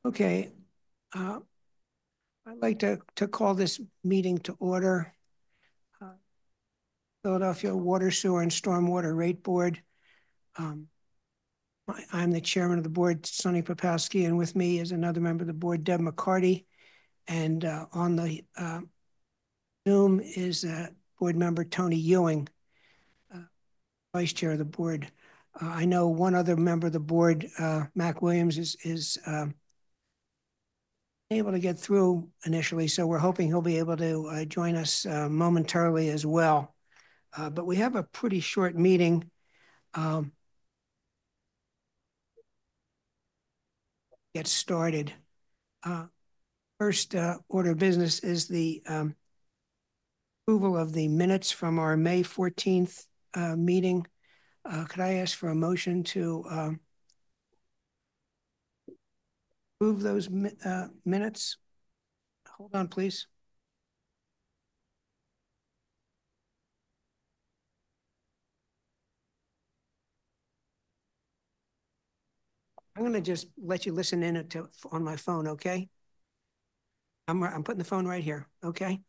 Okay, uh, I'd like to call this meeting to order. Uh, Philadelphia Water, Sewer, and Stormwater Rate Board. I'm the chairman of the board, Sonny Popowski, and with me is another member of the board, Deb McCarty. And on the Zoom is board member Tony Ewing, vice chair of the board. I know one other member of the board, Mac Williams, is able to get through initially, so we're hoping he'll be able to join us momentarily as well. But we have a pretty short meeting. Get started. First order of business is the approval of the minutes from our May 14th meeting. Could I ask for a motion to approve those minutes? Hold on, please. I'm going to just let you listen in on my phone, okay? I'm putting the phone right here, okay?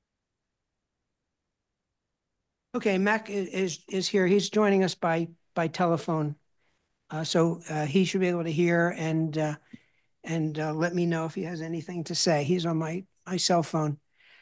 Okay, Mac is here. He's joining us by telephone, so he should be able to hear and let me know if he has anything to say. He's on my cell phone.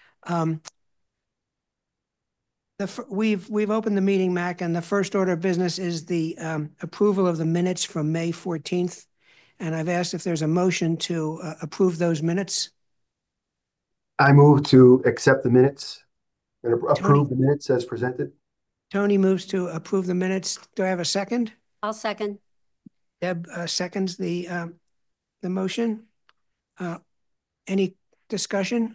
We've opened the meeting, Mac, and the first order of business is the approval of the minutes from May 14th. And I've asked if there's a motion to approve those minutes. I move to accept the minutes and approve the minutes as presented. Tony moves to approve the minutes. Do I have a second? I'll second. Deb seconds the motion. Any discussion?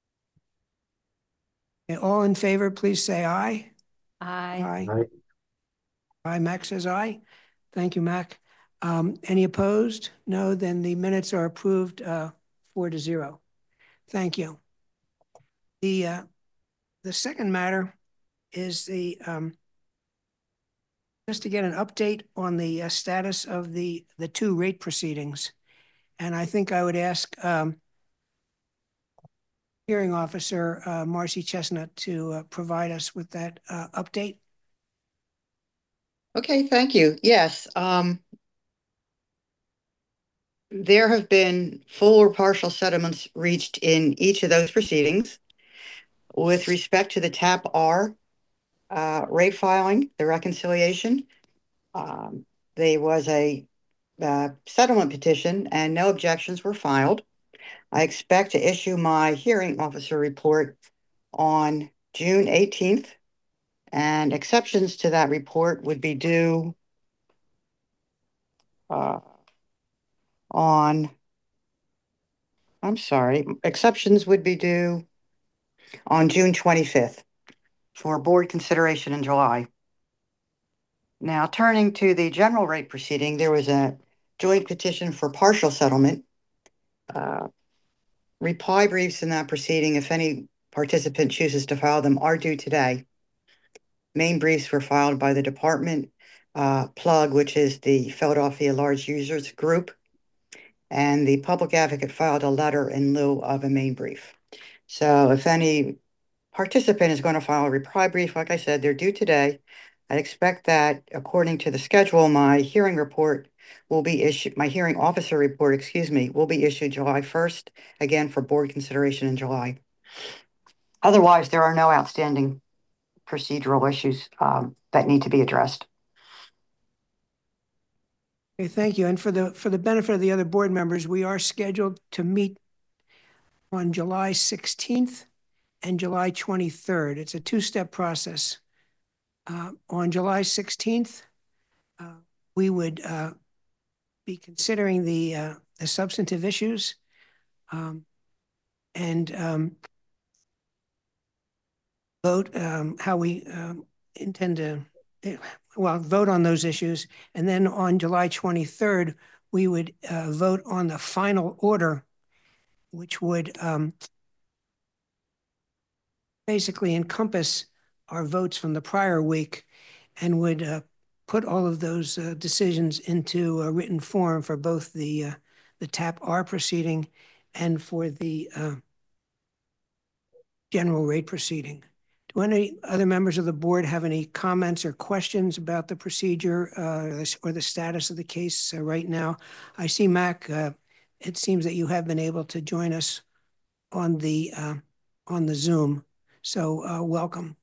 Okay, all in favor, please say aye. Aye. Aye. Aye. Mac says aye. Thank you, Mac. Any opposed? No, then the minutes are approved 4-0. Thank you. The second matter is just to get an update on the status of the two rate proceedings. And I think I would ask hearing officer Marcy Chestnut to provide us with that update. Okay, thank you. Yes, there have been full or partial settlements reached in each of those proceedings. With respect to the TAP R rate filing, the reconciliation, there was a settlement petition and no objections were filed. I expect to issue my hearing officer report on June 18th, and exceptions to that report would be due exceptions would be due on June 25th for board consideration in July. Now, turning to the general rate proceeding, there was a joint petition for partial settlement. Reply briefs in that proceeding, if any participant chooses to file them, are due today. Main briefs were filed by the department, PLUG, which is the Philadelphia Large Users Group, and the public advocate filed a letter in lieu of a main brief. So if any participant is going to file a reply brief, like I said, they're due today. I expect that according to the schedule, my hearing report will be issued, my hearing officer report, excuse me, will be issued July 1st, again for board consideration in July. Otherwise, there are no outstanding procedural issues that need to be addressed. Okay, thank you. And for the benefit of the other board members, we are scheduled to meet on July 16th and July 23rd. It's a two-step process. On July 16th, we would be considering the substantive issues and vote how we intend to vote on those issues. And then on July 23rd, we would vote on the final order, which would basically encompass our votes from the prior week and would put all of those decisions into a written form for both the the TAP R proceeding and for the general rate proceeding. Do any other members of the board have any comments or questions about the procedure or the status of the case right now? I see, Mac, it seems that you have been able to join us on the Zoom. So welcome.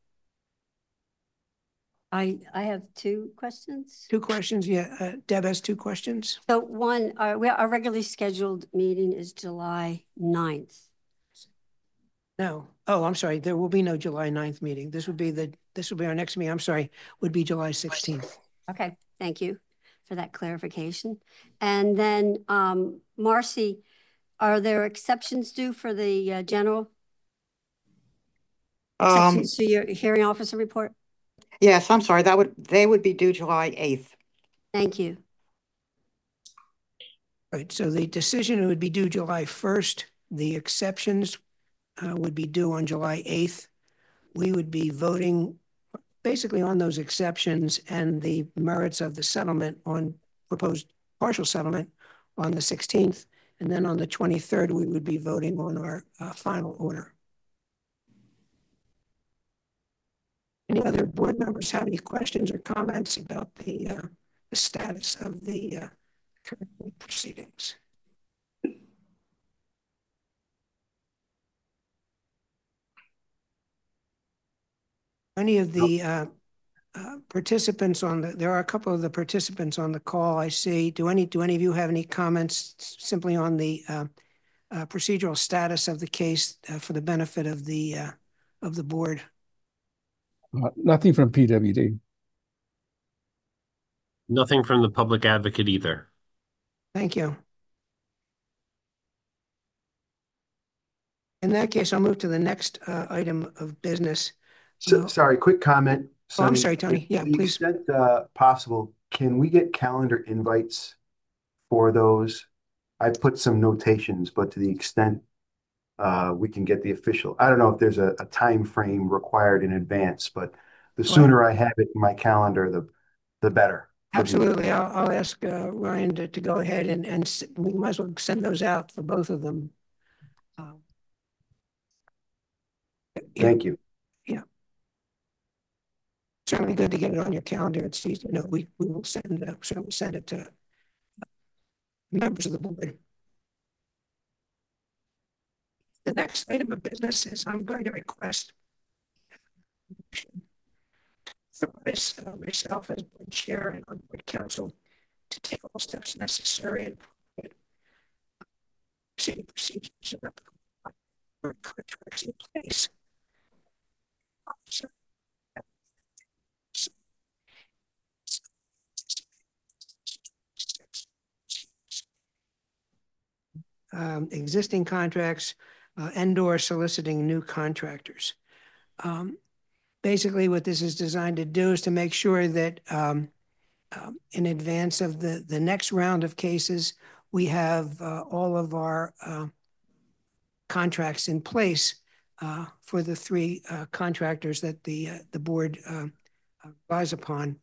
I have two questions. Two questions, yeah. Deb has two questions. So one, our regularly scheduled meeting is July 9th. No. Oh, I'm sorry. There will be no July 9th meeting. This would be our next meeting. I'm sorry, would be July 16th. Okay, thank you for that clarification. And then, Marcy, are there exceptions due for the general? Exceptions to your hearing officer report? Yes, I'm sorry, they would be due July 8th. Thank you. Right, so the decision would be due July 1st. The exceptions would be due on July 8th. We would be voting basically on those exceptions and the merits of the settlement on proposed partial settlement on the 16th. And then on the 23rd, we would be voting on our final order. Any other board members have any questions or comments about the status of the current proceedings? Any of the participants there are a couple of the participants on the call I see. Do any of you have any comments simply on the procedural status of the case for the benefit of the board? Nothing from PWD. Nothing from the public advocate either. Thank you. In that case, I'll move to the next item of business. So, sorry, quick comment. Oh, I'm sorry, Tony. Yeah, please. To the extent possible, can we get calendar invites for those? I put some notations, but to the extent we can get the official, I don't know if there's a time frame required in advance, but the sooner I have it in my calendar, the better. Absolutely. I'll ask Ryan to go ahead and we might as well send those out for both of them. Thank you. Yeah. Certainly good to get it on your calendar. It's easy. We will certainly send it to members of the board. The next item of business is I'm going to request myself as board chair and on board council to take all steps necessary and procedures for contracts in place. Existing contracts and/or soliciting new contractors. Basically, what this is designed to do is to make sure that in advance of the next round of cases, we have all of our contracts in place for the three contractors that the board relies upon.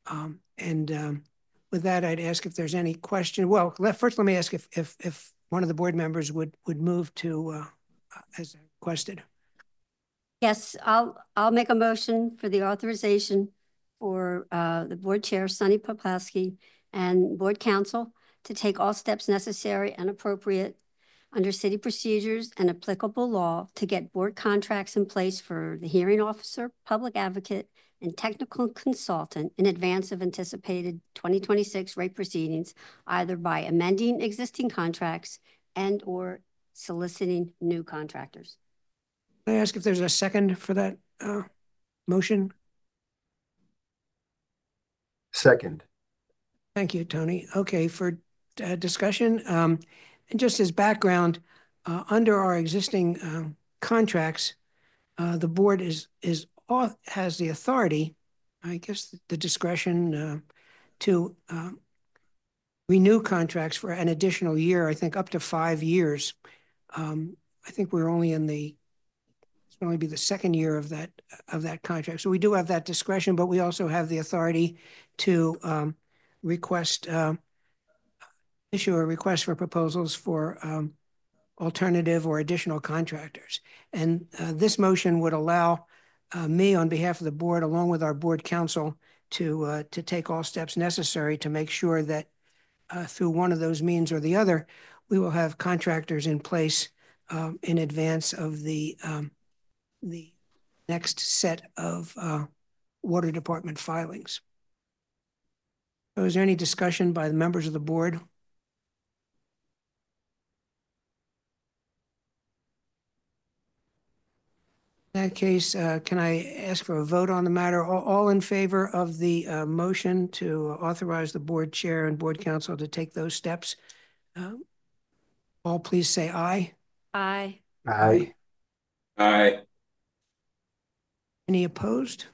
With that, I'd ask if there's any question. Well, first, let me ask if one of the board members would move to as requested. Yes, I'll make a motion for the authorization for the board chair, Sonny Poplaski, and board council to take all steps necessary and appropriate under city procedures and applicable law to get board contracts in place for the hearing officer, public advocate, and technical consultant in advance of anticipated 2026 rate proceedings, either by amending existing contracts and/or soliciting new contractors. Can I ask if there's a second for that motion? Second. Thank you, Tony. Okay, for discussion, and just as background, under our existing contracts, the board has the authority, I guess the discretion to renew contracts for an additional year, I think up to 5 years. I think we're only it's only be the second year of that contract. So we do have that discretion, but we also have the authority to request issue a request for proposals for alternative or additional contractors. And this motion would allow me, on behalf of the board, along with our board counsel, to take all steps necessary to make sure that through one of those means or the other, we will have contractors in place in advance of the next set of water department filings. So is there any discussion by the members of the board? In that case, can I ask for a vote on the matter? All in favor of the motion to authorize the board chair and board counsel to take those steps? All please say aye. Aye. Aye. Aye. Any opposed?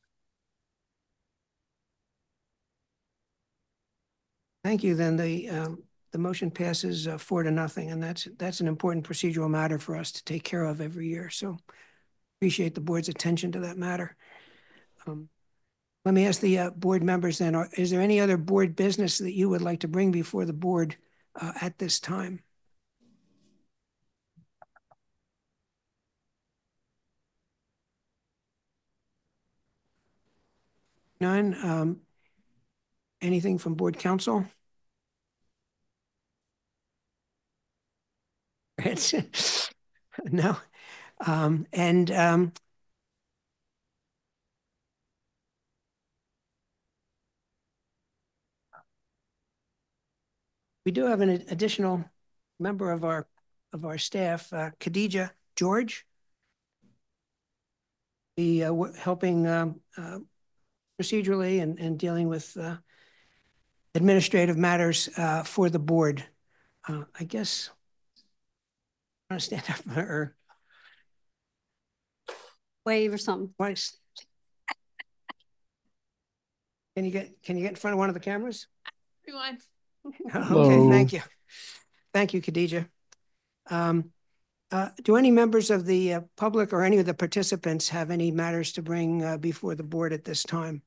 Thank you. Then the motion passes 4-0, and that's an important procedural matter for us to take care of every year. So appreciate the board's attention to that matter. Let me ask the board members then, is there any other board business that you would like to bring before the board at this time? None. Anything from board counsel? No. We do have an additional member of our staff, Khadija George, be helping procedurally and dealing with administrative matters for the board. I guess I want to stand up or Wave or something. twice. Can you get in front of one of the cameras? Everyone. Okay, Hello. thank you. Thank you, Khadija. Do any members of the public or any of the participants have any matters to bring before the board at this time?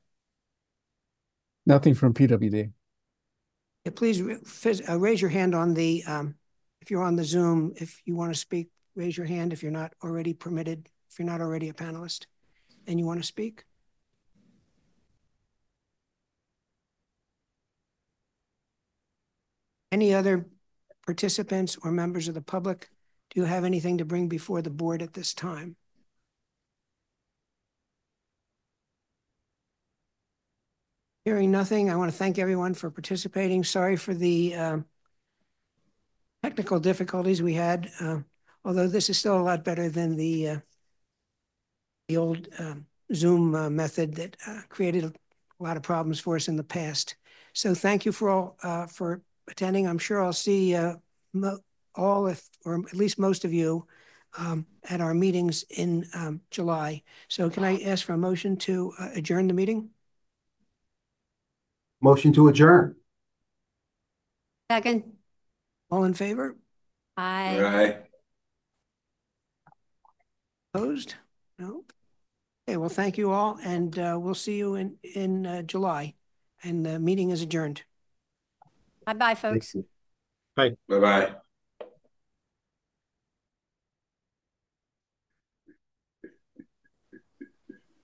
Nothing from PWD. Yeah, please raise your hand on the, if you're on the Zoom, if you want to speak, raise your hand if you're not already permitted, if you're not already a panelist and you want to speak. Any other participants or members of the public, do you have anything to bring before the board at this time? Hearing nothing, I want to thank everyone for participating. Sorry for the technical difficulties we had, although this is still a lot better than the old Zoom method that created a lot of problems for us in the past. So thank you for all for attending. I'm sure I'll see all, or at least most of you at our meetings in July. So can I ask for a motion to adjourn the meeting? Motion to adjourn. Second. All in favor? Aye. Aye. Opposed? No. Okay, well, thank you all, and we'll see you in July. And the meeting is adjourned. Bye-bye, folks. Thank you. Bye-bye.